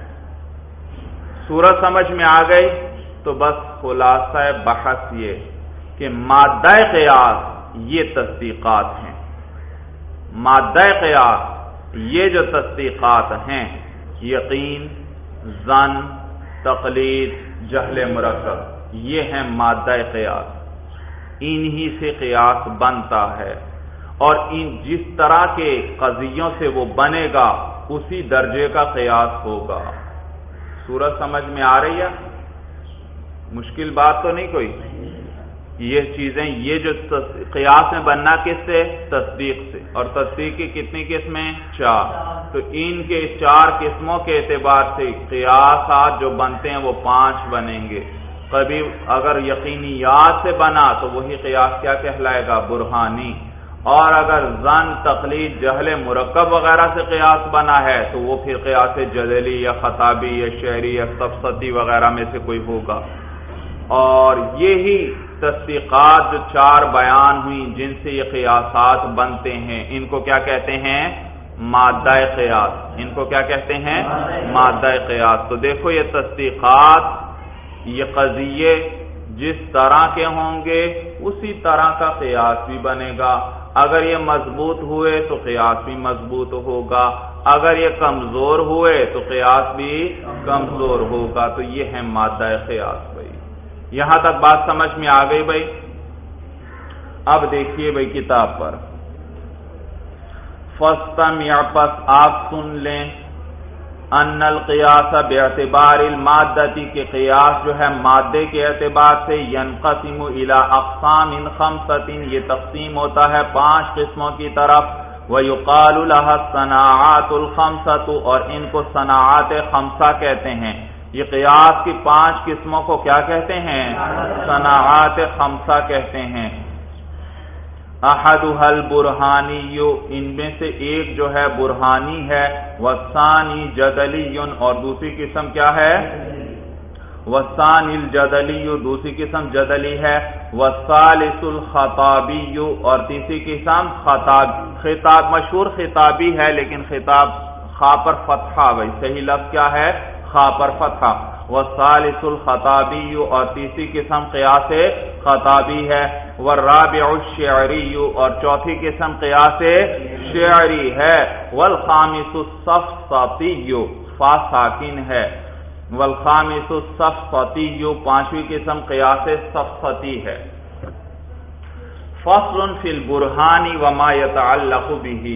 صورت سمجھ میں آ گئی؟ تو بس خلاصہ بحث یہ کہ مادہ قیاس یہ تصدیقات ہیں. مادہ قیاس یہ جو تصدیقات ہیں، یقین، ظن، تقلید، جہل مرکب، یہ ہیں مادہ قیاس. انہی سے قیاس بنتا ہے، اور جس طرح کے قضیوں سے وہ بنے گا اسی درجے کا قیاس ہوگا. صورت سمجھ میں آ رہی ہے؟ مشکل بات تو نہیں کوئی؟ یہ چیزیں، یہ جو قیاس میں بننا کس سے؟ تصدیق سے. اور تصدیق کی کتنی قسمیں؟ 4. تو ان کے 4 قسموں کے اعتبار سے قیاسات جو بنتے ہیں وہ 5 بنیں گے. کبھی اگر یقینیات سے بنا تو وہی قیاس کیا کہلائے گا؟ برہانی. اور اگر ظن، تقلید، جہل مرکب وغیرہ سے قیاس بنا ہے تو وہ پھر قیاس جدلی یا خطابی یا شعری یا سفسطی وغیرہ میں سے کوئی ہوگا۔ اور یہی تصدیقات جو 4 بیان ہوئی جن سے یہ قیاسات بنتے ہیں، ان کو کیا کہتے ہیں؟ مادہ قیاس۔ ان کو کیا کہتے ہیں؟ مادہ قیاس۔ تو دیکھو یہ تصدیقات، یہ قضیے جس طرح کے ہوں گے اسی طرح کا قیاس بھی بنے گا۔ اگر یہ مضبوط ہوئے تو قیاس بھی مضبوط ہوگا، اگر یہ کمزور ہوئے تو قیاس بھی کمزور ہوگا۔ تو یہ ہے مادہ قیاس بھائی۔ یہاں تک بات سمجھ میں آ گئی بھائی؟ اب دیکھیے بھائی کتاب پر، فاستمع، پس آپ سن لیں، ان القیاس باعتبار المادتی، کے قیاس جو ہے مادے کے اعتبار سے، ینقسم الی اقسام 5، یہ تقسیم ہوتا ہے 5 قسموں کی طرف، ویقال لها الصناعات الخمسۃ، اور ان کو صناعات خمسہ کہتے ہیں۔ یہ قیاس کی 5 قسموں کو کیا کہتے ہیں؟ صناعات خمسہ کہتے ہیں۔ احدها البرہانی، ان میں سے ایک جو ہے برہانی ہے، والثانی جدلی، اور دوسری قسم کیا ہے؟ والثانی الجدلی، دوسری قسم جدلی ہے، والثالث الخطابی، اور تیسری قسم خطاب، مشہور خطابی ہے لیکن خطاب خا پر فتحہ، بھائی صحیح لفظ کیا ہے؟ خا پر فتحہ۔ والثالث الخطابی، اور تیسری قسم قیاس خطابی ہے، والرابع الشعری، اور چوتھی قسم قیاس شعری ہے، والخامس السفسطی، فا ساکن ہے، والخامس السفسطی، پانچویں قسم قیاس سفسطی ہے۔ فصل فی البرہان وما یتعلق بہ،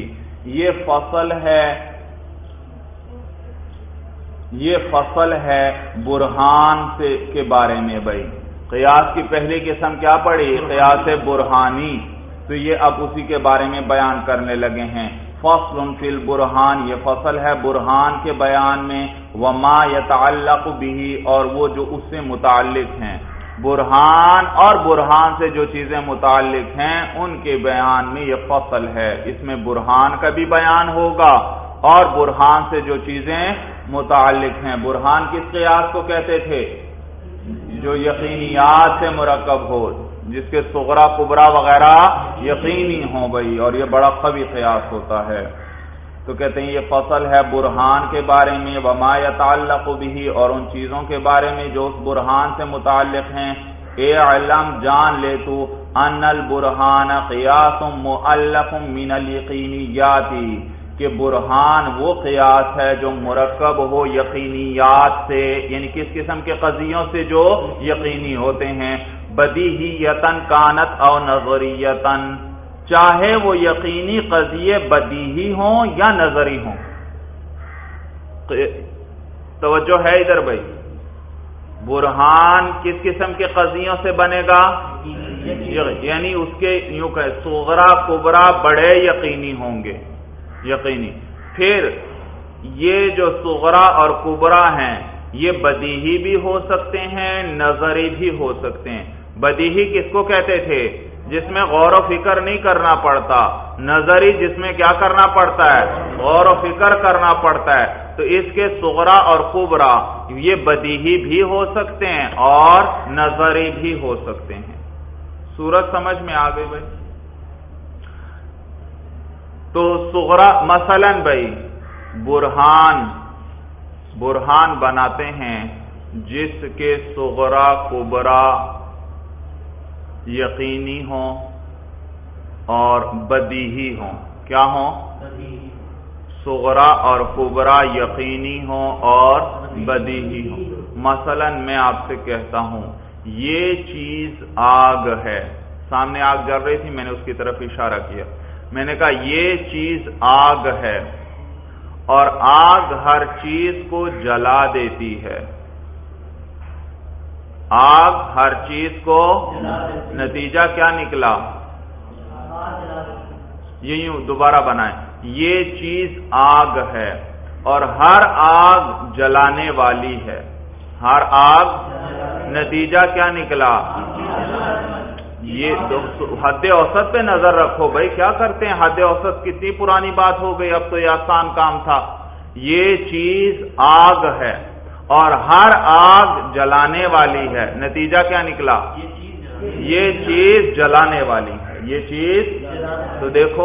یہ فصل ہے برہان کے بارے میں بھائی۔ قیاس کی پہلی قسم کیا پڑی؟ قیاس برہانی، تو یہ اب اسی کے بارے میں بیان کرنے لگے ہیں۔ فصل فی البرہان، یہ فصل ہے برہان کے بیان میں، وما یتعلق بہ، اور وہ جو اس سے متعلق ہیں۔ برہان اور برہان سے جو چیزیں متعلق ہیں ان کے بیان میں یہ فصل ہے۔ اس میں برہان کا بھی بیان ہوگا اور برہان سے جو چیزیں متعلق ہیں۔ برہان کس قیاس کو کہتے تھے؟ جو یقینیات سے مرکب ہو، جس کے صغرا کبرا وغیرہ یقینی ہوں بھائی، اور یہ بڑا قوی قیاس ہوتا ہے۔ تو کہتے ہیں یہ فصل ہے برہان کے بارے میں، وما یتعلق بہ، اور ان چیزوں کے بارے میں جو اس برہان سے متعلق ہیں۔ اعلم، جان لے تو، ان البرہان قیاس مؤلف من الیقینیات، کہ برہان وہ قیاس ہے جو مرکب ہو یقینیات سے، یعنی کس قسم کے قضیوں سے؟ جو یقینی ہوتے ہیں۔ بدیہیتن کانت او نظریتن، چاہے وہ یقینی قضیے بدیہی ہوں یا نظری ہوں۔ توجہ ہے ادھر بھائی؟ برہان کس قسم کے قضیوں سے بنے گا؟ یعنی اس کے یوں کہ صغرا کبرا بڑے یقینی ہوں گے، یقینی۔ پھر یہ جو صغرا اور کبرا ہیں یہ بدیہی بھی ہو سکتے ہیں، نظری بھی ہو سکتے ہیں۔ بدیہی کس کو کہتے تھے؟ جس میں غور و فکر نہیں کرنا پڑتا۔ نظری جس میں کیا کرنا پڑتا ہے؟ غور و فکر کرنا پڑتا ہے۔ تو اس کے صغرا اور کبرا یہ بدیہی بھی ہو سکتے ہیں اور نظری بھی ہو سکتے ہیں۔ صورت سمجھ میں آ گئی بھائی؟ تو صغرا مثلا بھائی برہان بناتے ہیں جس کے صغرا کبرا یقینی ہوں اور بدیہی ہوں۔ کیا ہوں؟ صغرا اور کبرا یقینی ہوں اور بدیہی ہوں۔ مثلا میں آپ سے کہتا ہوں یہ چیز آگ ہے، سامنے آگ جل رہی تھی، میں نے اس کی طرف اشارہ کیا، میں نے کہا یہ چیز آگ ہے، اور آگ ہر چیز کو جلا دیتی ہے۔ آگ ہر چیز کو، نتیجہ کیا نکلا؟ یوں دوبارہ بنائیں، یہ چیز آگ ہے اور ہر آگ جلانے والی ہے۔ ہر آگ، نتیجہ کیا نکلا؟ یہ حد اوسط پہ نظر رکھو بھائی، کیا کرتے ہیں حد اوسط، کتنی پرانی بات ہو گئی، اب تو یہ آسان کام تھا۔ یہ چیز آگ ہے اور ہر آگ جلانے والی ہے، نتیجہ کیا نکلا؟ یہ چیز جلانے والی ہے، یہ چیز۔ تو دیکھو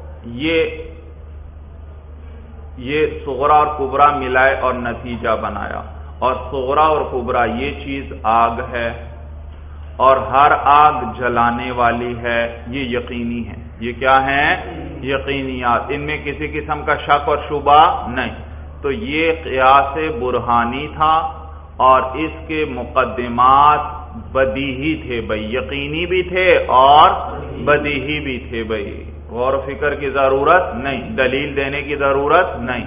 یہ صغرا اور کبرا ملائے اور نتیجہ بنایا، اور صغرا اور کبرا یہ چیز آگ ہے اور ہر آگ جلانے والی ہے، یہ یقینی ہے۔ یہ کیا ہیں؟ یقینیات، ان میں کسی قسم کا شک اور شبہ نہیں۔ تو یہ قیاس برہانی تھا اور اس کے مقدمات بدیہی تھے بھائی، یقینی بھی تھے اور بدیہی بھی تھے بھائی، غور و فکر کی ضرورت نہیں، دلیل دینے کی ضرورت نہیں۔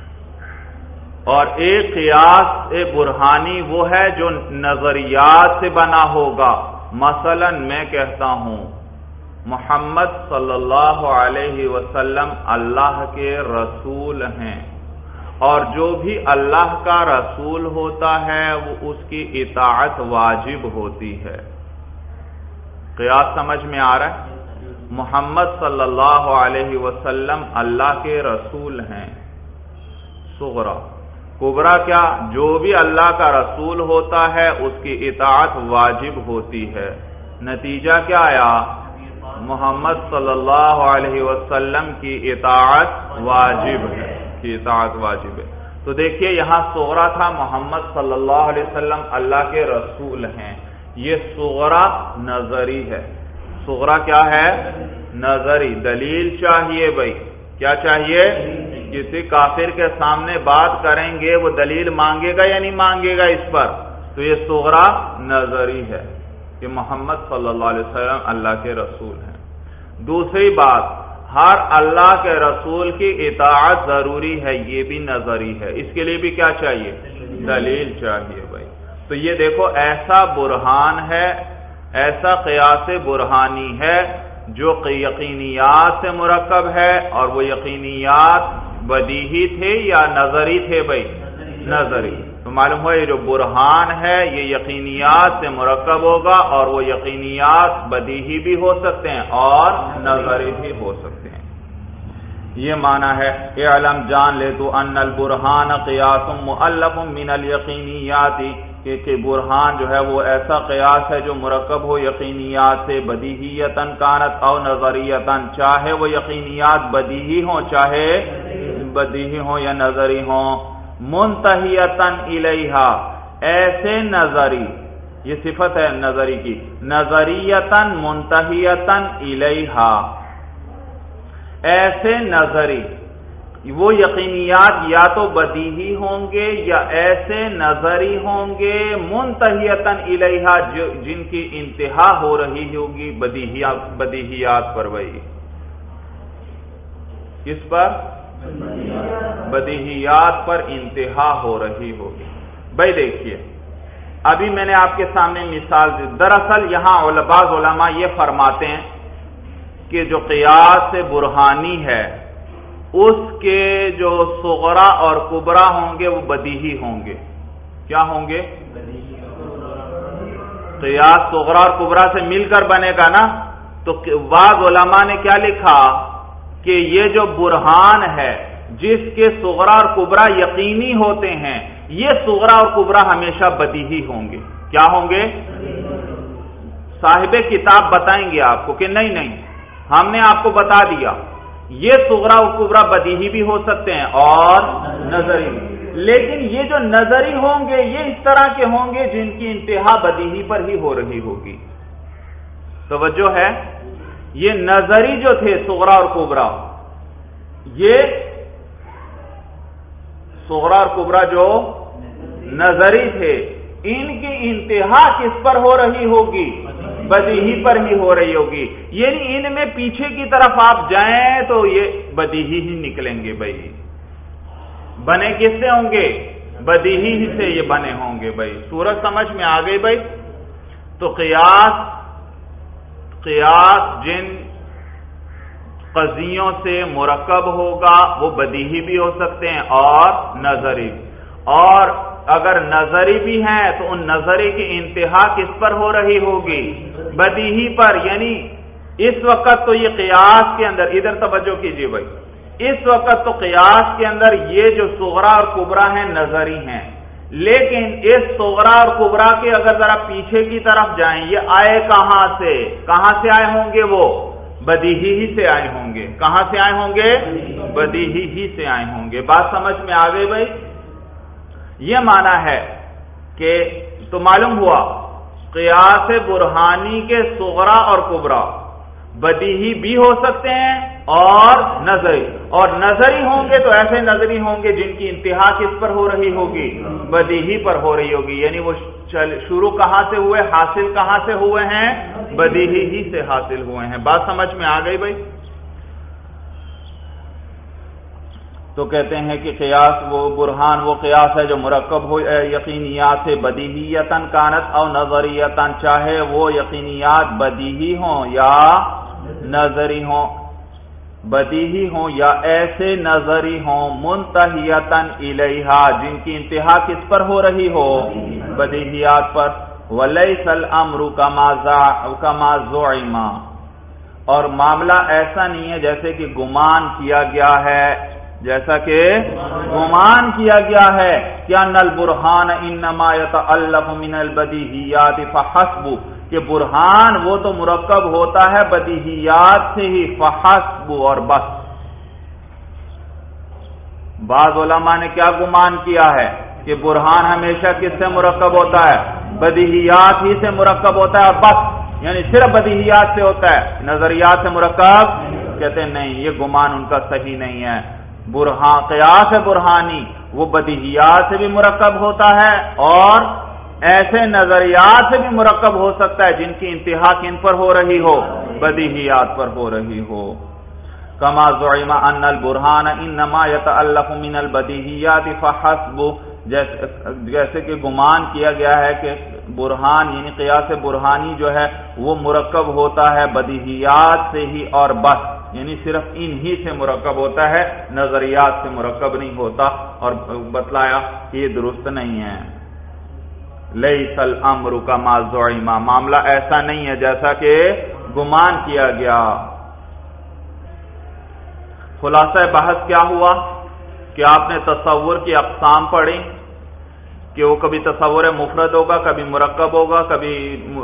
اور ایک قیاس برہانی وہ ہے جو نظریات سے بنا ہوگا۔ مثلا میں کہتا ہوں محمد صلی اللہ علیہ وسلم اللہ کے رسول ہیں، اور جو بھی اللہ کا رسول ہوتا ہے وہ اس کی اطاعت واجب ہوتی ہے۔ قیاس سمجھ میں آ رہا ہے؟ محمد صلی اللہ علیہ وسلم اللہ کے رسول ہیں، صغرا۔ کبرا کیا؟ جو بھی اللہ کا رسول ہوتا ہے اس کی اطاعت واجب ہوتی ہے۔ نتیجہ کیا آیا؟ محمد صلی اللہ علیہ وسلم کی اطاعت واجب ہے، کی اطاعت واجب ہے۔ تو دیکھیے یہاں صغرا تھا، محمد صلی اللہ علیہ وسلم اللہ کے رسول ہیں، یہ صغرا نظری ہے۔ صغرا کیا ہے؟ نظری۔ دلیل چاہیے بھائی، کیا چاہیے؟ کسی کافر کے سامنے بات کریں گے وہ دلیل مانگے گا یا نہیں مانگے گا اس پر؟ تو یہ صغرا نظری ہے کہ محمد صلی اللہ علیہ وسلم اللہ کے رسول ہیں۔ دوسری بات، ہر اللہ کے رسول کی اطاعت ضروری ہے، یہ بھی نظری ہے، اس کے لیے بھی کیا چاہیے؟ دلیل چاہیے بھائی۔ تو یہ دیکھو ایسا برہان ہے، ایسا قیاس برہانی ہے جو یقینیات سے مرکب ہے، اور وہ یقینیات بدیہی تھے یا نظری تھے بھائی؟ نظری۔ تو معلوم ہوا یہ جو برہان ہے یہ یقینیات سے مرکب ہوگا، اور وہ یقینیات بدیہی بھی ہو سکتے ہیں اور نظری بھی ہو سکتے ہیں۔ یہ معنی ہے اعلم جان لے تو ان البرہان قیاس مؤلف من الیقینیات، کہ برہان جو ہے وہ ایسا قیاس ہے جو مرکب ہو یقینیات سے، بدیہیتاً کانت او نظریتاً، چاہے وہ یقینیات بدیہی ہوں چاہے بدیہی ہوں یا نظری ہوں، منتہیتاً الیہا، ایسے نظری، یہ صفت ہے نظری کی، نظریتاً منتہیتاً الیہا، ایسے نظری، وہ یقینیات یا تو بدیہی ہوں گے یا ایسے نظری ہوں گے، منتہیتاً الیہا، جن کی انتہا ہو رہی ہوگی بدیہیات پر بھائی۔ کس پر؟ بدیہیات پر انتہا ہو رہی ہوگی بھائی۔ دیکھیے ابھی میں نے آپ کے سامنے مثال دی، دراصل یہاں بعض علماء یہ فرماتے ہیں کہ جو قیاس برہانی ہے اس کے جو صغرا اور کبرا ہوں گے وہ بدیہی ہوں گے۔ کیا ہوں گے؟ قیاس صغرا اور کبرا سے مل کر بنے گا نا۔ تو بعض علماء نے کیا لکھا کہ یہ جو برہان ہے جس کے صغرا اور کبرا یقینی ہوتے ہیں، یہ صغرا اور کبرا ہمیشہ بدیہی ہوں گے۔ کیا ہوں گے؟ صاحب کتاب بتائیں گے آپ کو کہ نہیں ہم نے آپ کو بتا دیا یہ صغرا اور کبرا بدیہی بھی ہو سکتے ہیں اور نظری بھی، لیکن یہ جو نظری ہوں گے یہ اس طرح کے ہوں گے جن کی انتہا بدیہی پر ہی ہو رہی ہوگی۔ توجہ ہے؟ یہ نظری جو تھے صغرا اور کبرا، یہ صغرا اور کبرا جو نظری تھے، ان کی انتہا کس پر ہو رہی ہوگی؟ بدیہی پر ہی ہو رہی ہوگی، یعنی ان میں پیچھے کی طرف آپ جائیں تو یہ بدیہی ہی نکلیں گے بھائی۔ بنے کس سے ہوں گے؟ بدیہی ہی سے یہ بنے ہوں گے بھائی۔ صورت سمجھ میں آ گئی بھائی؟ تو قیاس جن قضیوں سے مرکب ہوگا وہ بدیہی بھی ہو سکتے ہیں اور نظری، اور اگر نظری بھی ہیں تو ان نظری کی انتہا کس پر ہو رہی ہوگی؟ بدیہی پر. یعنی اس وقت تو یہ قیاس کے اندر، ادھر توجہ کیجیے بھائی، اس وقت تو قیاس کے اندر یہ جو صغرا اور کبرا ہیں نظری ہیں، لیکن اس صغرا اور کبرا کے اگر ذرا پیچھے کی طرف جائیں، یہ آئے کہاں سے آئے ہوں گے؟ وہ بدیہی ہی سے آئے ہوں گے. کہاں سے آئے ہوں گے؟ بدیہی ہی سے آئے ہوں گے. بات سمجھ میں آ گئی بھائی؟ یہ معنی ہے کہ تو معلوم ہوا قیاس برہانی کے صغرا اور کبرا بدیہی بھی ہو سکتے ہیں اور نظری ہوں گے تو ایسے نظری ہوں گے جن کی انتہا کس پر ہو رہی ہوگی؟ بدیہی پر ہو رہی ہوگی. یعنی وہ شروع کہاں سے ہوئے، حاصل کہاں سے ہوئے ہیں؟ بدیہی ہی سے حاصل ہوئے ہیں. بات سمجھ میں آ گئی بھائی؟ تو کہتے ہیں کہ قیاس وہ برہان وہ قیاس ہے جو مرکب ہو یقینیات سے، بدیہیتاً کانت او نظریتاً، چاہے وہ یقینیات بدیہی ہوں یا نظری ہوں، بدیہی ہوں یا ایسے نظری ہوں، منتہیتاً الیہا، جن کی انتہا کس پر ہو رہی ہو؟ بدیہیات پر. ولیس الامر کما زعم، اور معاملہ ایسا نہیں ہے جیسے کہ گمان کیا گیا ہے، جیسا کہ گمان کیا گیا ہے کہ ان البرہان انما یتألف من البدیہیات فحسب، کہ برہان وہ تو مرکب ہوتا ہے بدیہیات سے ہی، فحسب اور بس. بعض علماء نے کیا گمان کیا ہے کہ برہان ہمیشہ کس سے مرکب ہوتا ہے؟ بدیہیات ہی سے مرکب ہوتا ہے اور بس، یعنی صرف بدیہیات سے ہوتا ہے، نظریات سے مرکب. کہتے ہیں نہیں، یہ گمان ان کا صحیح نہیں ہے. برہان قیاس برہانی وہ بدیہیات سے بھی مرکب ہوتا ہے اور ایسے نظریات سے بھی مرکب ہو سکتا ہے جن کی انتہا کن پر ہو رہی ہو؟ بدیہیات پر ہو رہی ہو. کما زعم ان البرہان انما یتألف من البدیہیات فحسب، جیسے کہ گمان کیا گیا ہے کہ برہان یعنی قیاس برہانی جو ہے وہ مرکب ہوتا ہے بدیہیات سے ہی اور بس، یعنی صرف ان ہی سے مرکب ہوتا ہے، نظریات سے مرکب نہیں ہوتا. اور بتلایا کہ یہ درست نہیں ہے. لیس الامر کما زعم، معاملہ ایسا نہیں ہے جیسا کہ گمان کیا گیا. خلاصہ بحث کیا ہوا کہ آپ نے تصور کی اقسام پڑھی کہ وہ کبھی تصور مفرد ہوگا، کبھی مرکب ہوگا، کبھی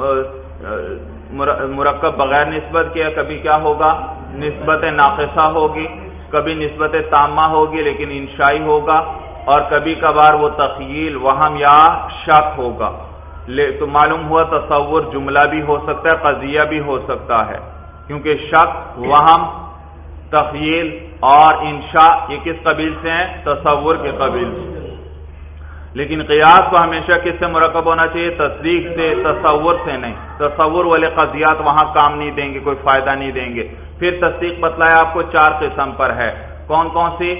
مرکب بغیر نسبت کے، کبھی کیا ہوگا؟ نسبت ناقصہ ہوگی، کبھی نسبت تامہ ہوگی لیکن انشائی ہوگا، اور کبھی کبھار وہ تخیل، وہم یا شک ہوگا. تو معلوم ہوا تصور جملہ بھی ہو سکتا ہے، قضیہ بھی ہو سکتا ہے، کیونکہ شک، وہم، تخیل اور انشاء یہ کس قبیل سے ہیں؟ تصور کے قبیل سے. لیکن قیاس کو ہمیشہ کس سے مرکب ہونا چاہیے؟ تصدیق سے، تصور سے نہیں. تصور والے قضیات وہاں کام نہیں دیں گے، کوئی فائدہ نہیں دیں گے. پھر تصدیق بتلایا آپ کو 4 قسم پر ہے. کون کون سی؟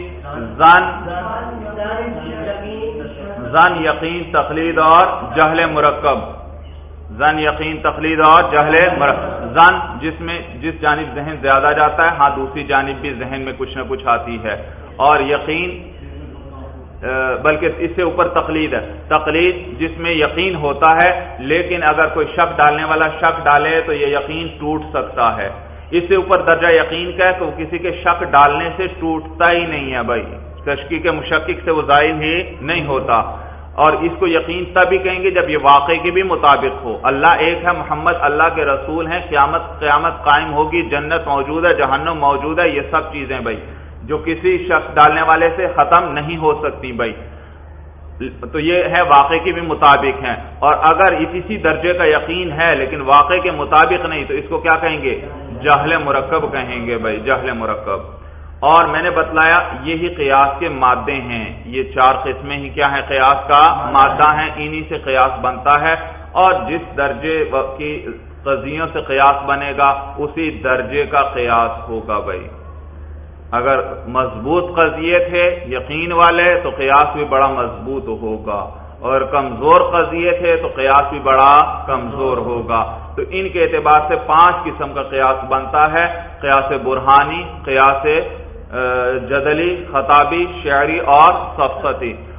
ظن، یقین، تقلید اور جہل مرکب. ظن، یقین، تقلید اور جہل مرکب. ظن جس جانب ذہن زیادہ جاتا ہے، ہاں دوسری جانب بھی ذہن میں کچھ نہ کچھ آتی ہے. اور یقین بلکہ اس سے اوپر تقلید ہے. تقلید جس میں یقین ہوتا ہے لیکن اگر کوئی شک ڈالنے والا شک ڈالے تو یہ یقین ٹوٹ سکتا ہے. اس سے اوپر درجہ یقین کا ہے کہ وہ کسی کے شک ڈالنے سے ٹوٹتا ہی نہیں ہے بھائی، تشکیک مشکک سے وہ ظاہر ہی نہیں ہوتا. اور اس کو یقین تب ہی کہیں گے جب یہ واقعے کے بھی مطابق ہو. اللہ ایک ہے، محمد اللہ کے رسول ہیں، قیامت قائم ہوگی، جنت موجود ہے، جہنم موجود ہے، یہ سب چیزیں بھائی جو کسی شخص ڈالنے والے سے ختم نہیں ہو سکتی بھائی. تو یہ ہے واقعے کے بھی مطابق ہیں. اور اگر اسی درجے کا یقین ہے لیکن واقعے کے مطابق نہیں تو اس کو کیا کہیں گے؟ جہل مرکب کہیں گے بھائی، جہل مرکب. اور میں نے بتلایا یہی قیاس کے مادے ہیں. یہ 4 قسمیں ہی کیا ہیں؟ قیاس کا مادہ ہیں. انہی سے قیاس بنتا ہے اور جس درجے کی قضیوں سے قیاس بنے گا اسی درجے کا قیاس ہوگا بھائی. اگر مضبوط قضیے تھے یقین والے تو قیاس بھی بڑا مضبوط ہوگا، اور کمزور قضیے تھے تو قیاس بھی بڑا کمزور ہوگا. تو ان کے اعتبار سے 5 قسم کا قیاس بنتا ہے: قیاس برہانی، قیاس جدلی، خطابی، شعری اور سفسطی.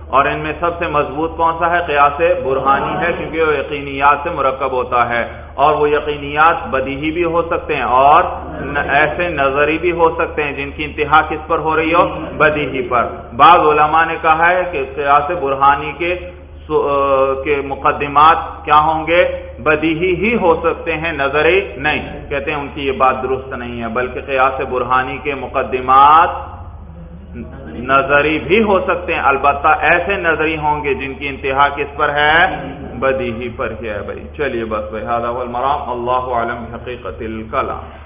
اور ان میں سب سے مضبوط کون سا ہے؟ قیاس برہانی ہے، کیونکہ وہ یقینیات سے مرکب ہوتا ہے، اور وہ یقینیات بدیہی بھی ہو سکتے ہیں اور ایسے نظری بھی ہو سکتے ہیں جن کی انتہا کس پر ہو رہی ہو؟ بدیہی پر۔ بعض علماء نے کہا ہے کہ قیاس برہانی کے مقدمات کیا ہوں گے؟ بدیہی ہی ہو سکتے ہیں، نظری نہیں۔ کہتے ہیں ان کی یہ بات درست نہیں ہے، بلکہ قیاس برہانی کے مقدمات نظری بھی ہو سکتے ہیں، البتہ ایسے نظری ہوں گے جن کی انتہا کس پر ہے؟ بدیہی پر ہے۔ بھائی چلیے بس بھائی، ھذا هو المرام، اللہ اعلم بحقیقت الکلام۔